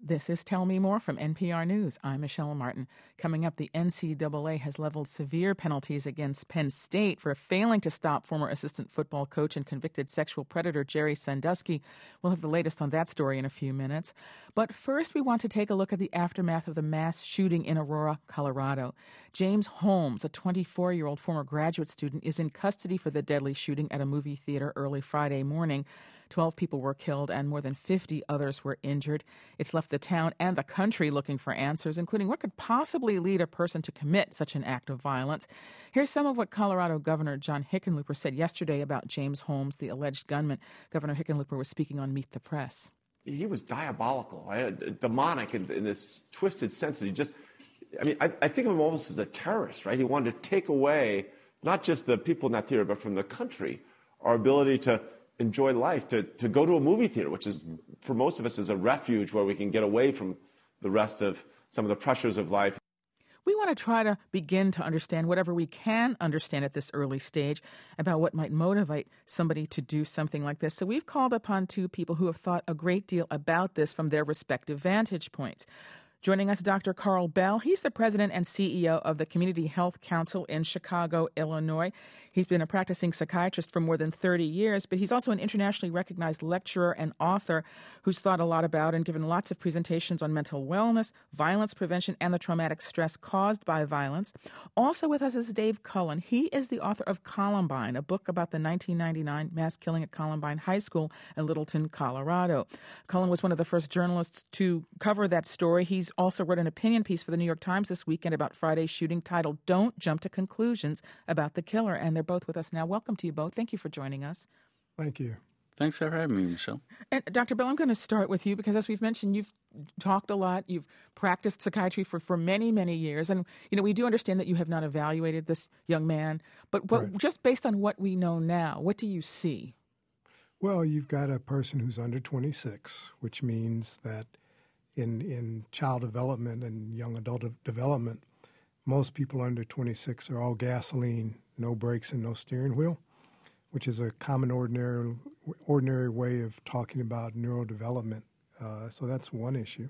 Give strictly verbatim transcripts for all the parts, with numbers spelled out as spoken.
This is Tell Me More from N P R News. I'm Michelle Martin. Coming up, the N C double A has leveled severe penalties against Penn State for failing to stop former assistant football coach and convicted sexual predator Jerry Sandusky. We'll have the latest on that story in a few minutes. But first, we want to take a look at the aftermath of the mass shooting in Aurora, Colorado. James Holmes, a twenty-four-year-old former graduate student, is in custody for the deadly shooting at a movie theater early Friday morning. Twelve people were killed and more than fifty others were injured. It's left the town and the country looking for answers, including what could possibly lead a person to commit such an act of violence. Here's some of what Colorado Governor John Hickenlooper said yesterday about James Holmes, the alleged gunman. Governor Hickenlooper was speaking on Meet the Press. He was diabolical, right? Demonic in, in this twisted sense that he just, I mean, I, I think of him almost as a terrorist, right? He wanted to take away not just the people in that theater, but from the country, our ability to enjoy life, to, to go to a movie theater, which is, for most of us, is a refuge where we can get away from the rest of some of the pressures of life. We want to try to begin to understand whatever we can understand at this early stage about what might motivate somebody to do something like this. So we've called upon two people who have thought a great deal about this from their respective vantage points. Joining us, Doctor Carl Bell. He's the president and C E O of the Community Health Council in Chicago, Illinois. He's been a practicing psychiatrist for more than thirty years, but he's also an internationally recognized lecturer and author who's thought a lot about and given lots of presentations on mental wellness, violence prevention, and the traumatic stress caused by violence. Also with us is Dave Cullen. He is the author of Columbine, a book about the nineteen ninety-nine mass killing at Columbine High School in Littleton, Colorado. Cullen was one of the first journalists to cover that story. He's also wrote an opinion piece for the New York Times this weekend about Friday's shooting titled Don't Jump to Conclusions about the Killer. And they're both with us now. Welcome to you both. Thank you for joining us. Thank you. Thanks for having me, Michelle. And Doctor Bell, I'm going to start with you because, as we've mentioned, you've talked a lot. You've practiced psychiatry for, for many, many years. And, you know, we do understand that you have not evaluated this young man. But, but Right. just based on what we know now, what do you see? Well, you've got a person who's under twenty-six, which means that in in child development and young adult de- development, most people under twenty-six are all gasoline, no brakes and no steering wheel, which is a common ordinary ordinary way of talking about neurodevelopment. Uh, so that's one issue.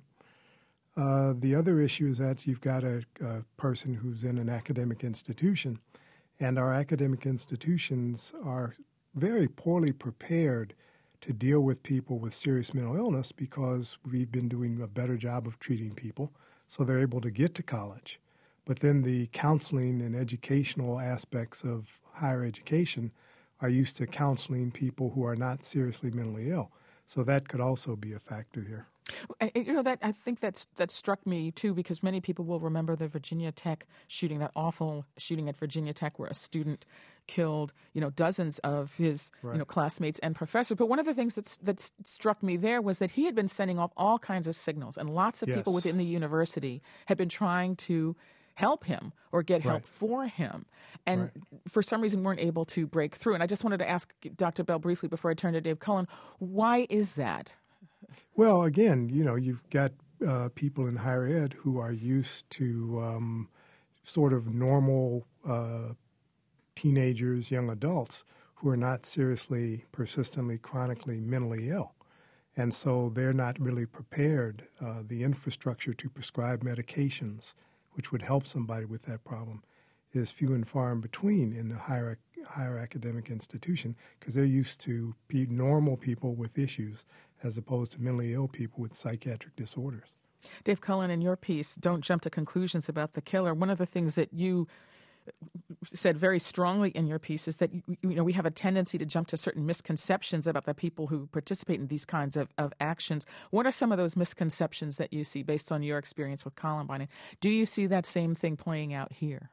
Uh, the other issue is that you've got a, a person who's in an academic institution, and our academic institutions are very poorly prepared to deal with people with serious mental illness because we've been doing a better job of treating people, so they're able to get to college. But then the counseling and educational aspects of higher education are used to counseling people who are not seriously mentally ill. So that could also be a factor here. I- You know, that I think that's that struck me, too, because many people will remember the Virginia Tech shooting, that awful shooting at Virginia Tech where a student killed, you know, dozens of his, Right. you know, classmates and professors. But one of the things that's, that struck me there was that he had been sending off all kinds of signals, and lots of people Yes. within the university had been trying to help him or get help Right. for him, and Right. for some reason weren't able to break through. And I just wanted to ask Doctor Bell briefly before I turn to Dave Cullen, why is that? Well, again, you know, you've got uh, people in higher ed who are used to um, sort of normal uh, teenagers, young adults who are not seriously, persistently, chronically mentally ill. And so they're not really prepared. Uh, the infrastructure to prescribe medications, which would help somebody with that problem, is few and far in between in the higher higher academic institution because they're used to pe- normal people with issues as opposed to mentally ill people with psychiatric disorders. Dave Cullen, in your piece, Don't Jump to Conclusions about the Killer, one of the things that you said very strongly in your piece is that, you know, we have a tendency to jump to certain misconceptions about the people who participate in these kinds of, of actions. What are some of those misconceptions that you see based on your experience with Columbine? And do you see that same thing playing out here?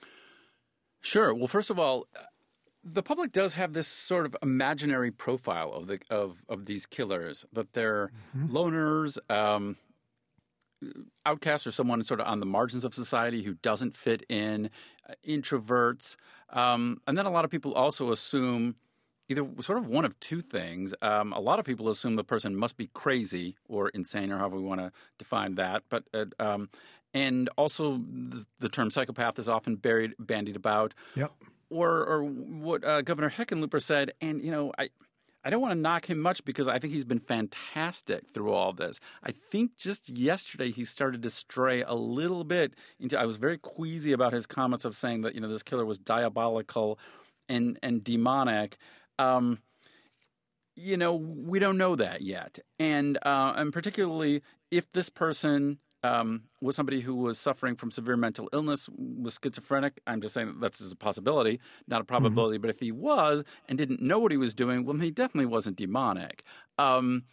Sure. Well, first of all, the public does have this sort of imaginary profile of the of, of these killers, that they're mm-hmm. loners, um, outcasts, or someone sort of on the margins of society who doesn't fit in, uh, introverts. Um, and then a lot of people also assume either sort of one of two things. Um, a lot of people assume the person must be crazy or insane, or however we want to define that. But uh, um, and also the, the term psychopath is often buried, bandied about. Yep. Or, or what uh, Governor Hickenlooper said, and you know, I I don't want to knock him much because I think he's been fantastic through all this. I think just yesterday he started to stray a little bit into – I was very queasy about his comments of saying that, you know, this killer was diabolical and, and demonic. Um, you know, we don't know that yet. And, uh, and particularly if this person – Um, was somebody who was suffering from severe mental illness, was schizophrenic. I'm just saying that that's a possibility, not a probability. Mm-hmm. But if he was and didn't know what he was doing, well, he definitely wasn't demonic. Um,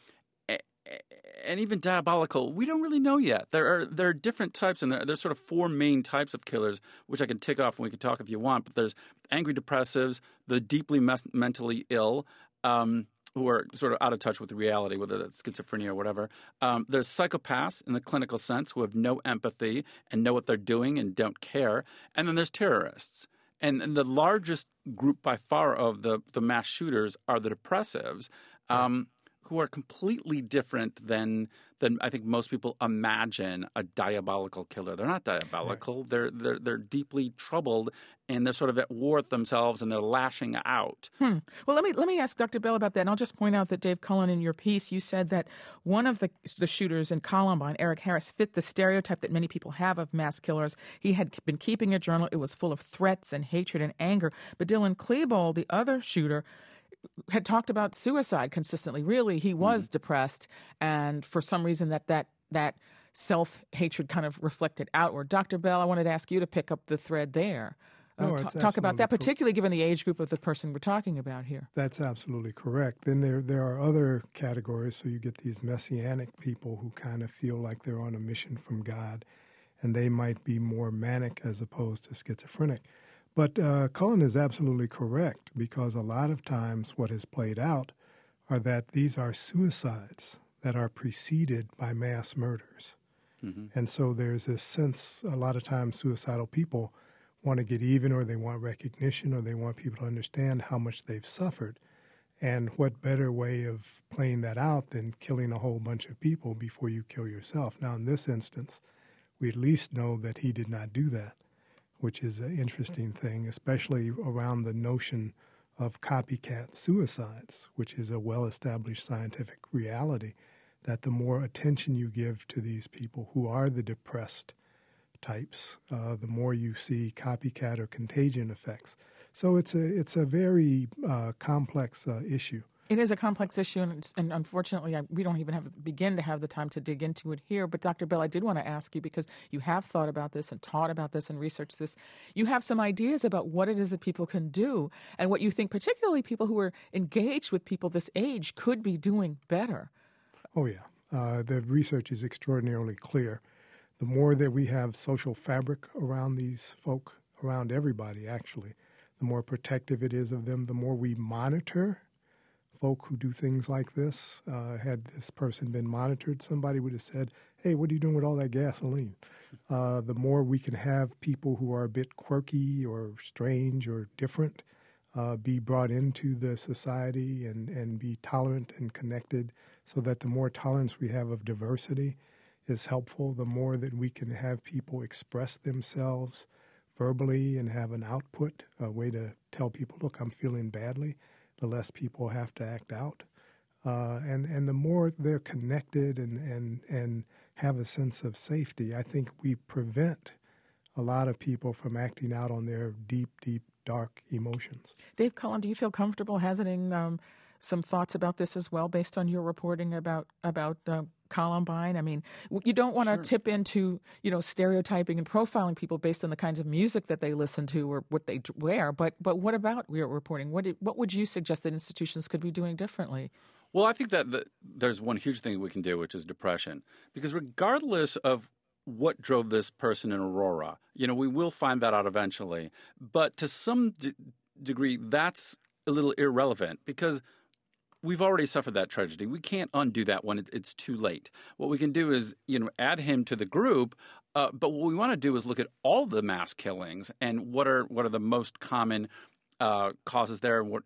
and even diabolical, we don't really know yet. There are there are different types, and there, there's sort of four main types of killers, which I can tick off and we can talk if you want. But there's angry depressives, the deeply me- mentally ill, um, who are sort of out of touch with reality, whether that's schizophrenia or whatever. Um, there's psychopaths in the clinical sense who have no empathy and know what they're doing and don't care. And then there's terrorists. And, and the largest group by far of the, the mass shooters are the depressives, um, who are completely different than than I think most people imagine a diabolical killer. They're not diabolical. Right. They're they're they're deeply troubled, and they're sort of at war with themselves, and they're lashing out. Hmm. Well, let me let me ask Doctor Bell about that, and I'll just point out that Dave Cullen, in your piece, you said that one of the the shooters in Columbine, Eric Harris, fit the stereotype that many people have of mass killers. He had been keeping a journal. It was full of threats and hatred and anger. But Dylan Klebold, the other shooter, had talked about suicide consistently. Really, he was mm-hmm. depressed, and for some reason that that that self-hatred kind of reflected outward. Doctor Bell, I wanted to ask you to pick up the thread there. No, uh, t- talk about that, particularly given the age group of the person we're talking about here. That's absolutely correct. Then there there are other categories. So you get these messianic people who kind of feel like they're on a mission from God, and they might be more manic as opposed to schizophrenic. But uh, Cullen is absolutely correct, because a lot of times what has played out are that these are suicides that are preceded by mass murders. Mm-hmm. And so there's this sense, a lot of times suicidal people want to get even, or they want recognition, or they want people to understand how much they've suffered. And what better way of playing that out than killing a whole bunch of people before you kill yourself? Now, in this instance, we at least know that he did not do that, which is an interesting thing, especially around the notion of copycat suicides, which is a well-established scientific reality, that the more attention you give to these people who are the depressed types, uh, the more you see copycat or contagion effects. So it's a it's a very uh, complex uh, issue. It is a complex issue, and, and unfortunately, I, we don't even have begin to have the time to dig into it here. But Doctor Bell, I did want to ask you, because you have thought about this and taught about this and researched this. You have some ideas about what it is that people can do, and what you think, particularly people who are engaged with people this age, could be doing better. Oh yeah, uh, the research is extraordinarily clear. The more that we have social fabric around these folk, around everybody actually, the more protective it is of them. The more we monitor folk who do things like this. Uh, had this person been monitored, somebody would have said, hey, what are you doing with all that gasoline? Uh, the more we can have people who are a bit quirky or strange or different uh, be brought into the society and, and be tolerant and connected, so that the more tolerance we have of diversity is helpful, the more that we can have people express themselves verbally and have an output, a way to tell people, look, I'm feeling badly, the less people have to act out. Uh, and, and the more they're connected and, and, and have a sense of safety, I think we prevent a lot of people from acting out on their deep, deep, dark emotions. Dave Cullen, do you feel comfortable hazarding um, some thoughts about this as well, based on your reporting about, about uh, Columbine? I mean, you don't want to sure. tip into, you know, stereotyping and profiling people based on the kinds of music that they listen to or what they wear. But but what about your reporting? What did, what would you suggest that institutions could be doing differently? Well, I think that the, there's one huge thing we can do, which is depression. Because regardless of what drove this person in Aurora, you know, we will find that out eventually. But to some d- degree, that's a little irrelevant, because we've already suffered that tragedy. We can't undo that when it, it's too late. What we can do is, you know, add him to the group. Uh, but what we want to do is look at all the mass killings and what are what are the most common uh, causes there, what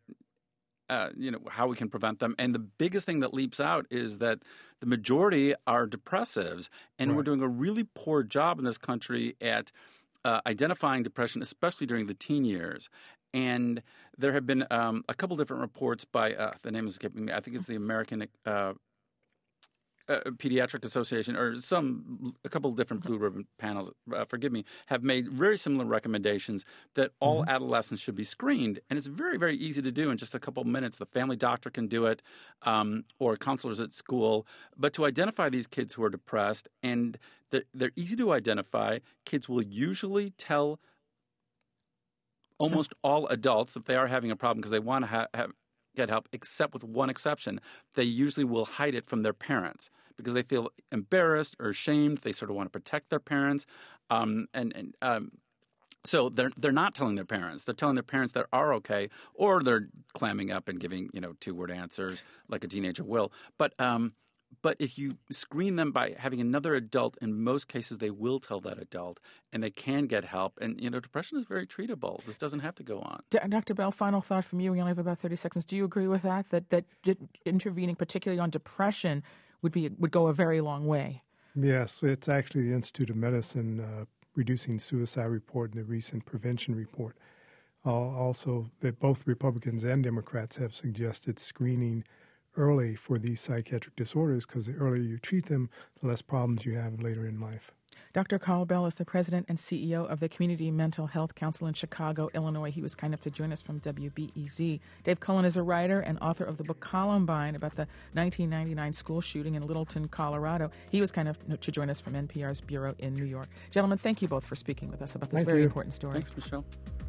uh, you know, how we can prevent them. And the biggest thing that leaps out is that the majority are depressives, and right. we're doing a really poor job in this country at uh, identifying depression, especially during the teen years. and there have been um, a couple different reports by uh, the name is escaping me. I think it's the American uh, uh, Pediatric Association, or some a couple of different blue ribbon panels. Uh, forgive me, have made very similar recommendations that all mm-hmm. adolescents should be screened, and it's very, very easy to do in just a couple of minutes. The family doctor can do it, um, or counselors at school. But to identify these kids who are depressed, and they're, they're easy to identify. Kids will usually tell almost all adults if they are having a problem because they want to ha- have. get help, except with one exception. They usually will hide it from their parents because they feel embarrassed or ashamed. They sort of want to protect their parents. Um, and and um, so they're they're not telling their parents. They're telling their parents they are okay, or they're clamming up and giving, you know, two-word answers like a teenager will. But um, but if you screen them by having another adult, in most cases they will tell that adult, and they can get help. And, you know, depression is very treatable. This doesn't have to go on. Doctor Bell, final thought from you. We only have about thirty seconds. Do you agree with that, that, that intervening particularly on depression would be would go a very long way? Yes. It's actually the Institute of Medicine uh, Reducing Suicide report and the recent prevention report. Uh, also, that both Republicans and Democrats have suggested screening early for these psychiatric disorders, because the earlier you treat them, the less problems you have later in life. Doctor Carl Bell is the president and C E O of the Community Mental Health Council in Chicago, Illinois. He was kind enough to join us from W B E Z. Dave Cullen is a writer and author of the book Columbine about the nineteen ninety-nine school shooting in Littleton, Colorado. He was kind enough to join us from N P R's Bureau in New York. Gentlemen, thank you both for speaking with us about this thank very you. important story. Thanks, Michelle.